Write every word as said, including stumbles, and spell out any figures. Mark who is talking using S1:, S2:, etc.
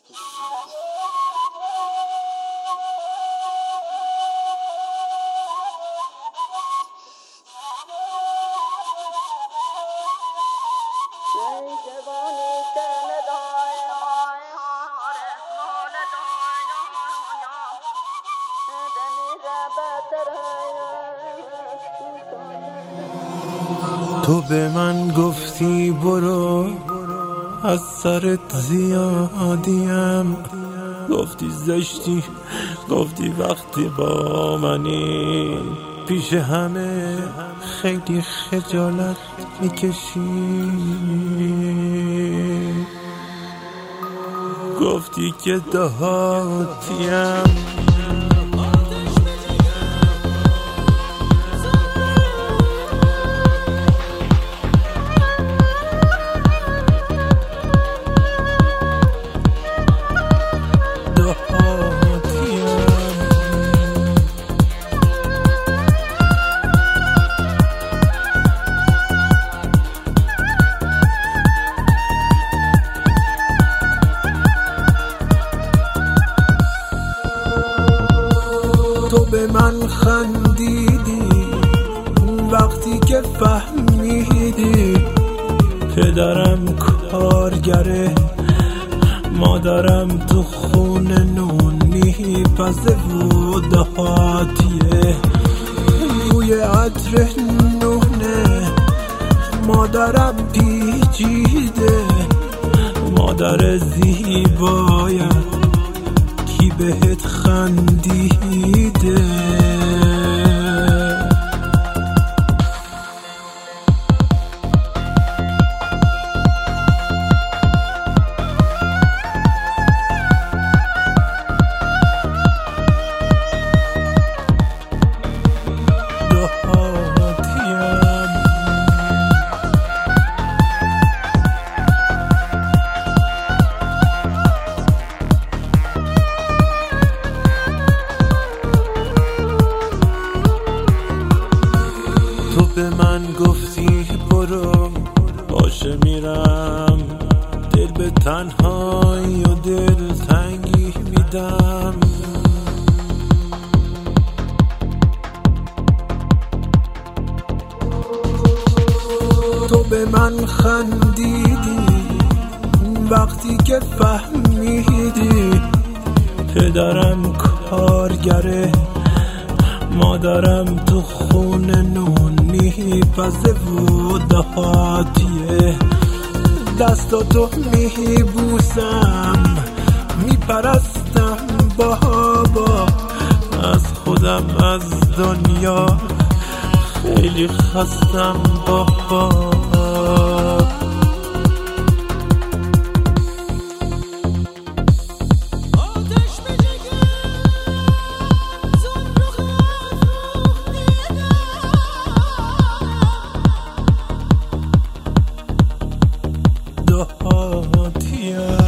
S1: تو به من گفتی برو از سرت زیادیم، گفتی زشتی، گفتی وقتی با منی پیش همه خیلی خجالت میکشی، گفتی که دهاتیم. تو به من خندیدی وقتی که فهمیدی پدرم کارگره، مادرم تو خونه نون میپزه و دهاتیه، بوی عطر نونه مادرم پیچیده، مادر زیبایم کی بهت خندیده. تو به من گفتی برو باشه میرم، دل به تنهایی و دل تنگی میدم، تو به من خندیدی وقتی که فهمیدی پدرم کارگره، مادرم تو خونه نون میپزه و دهاتیه، دستاتو میبوسم میپرستم بابا، از خودم از دنیا خیلی خستم بابا. دهاتیم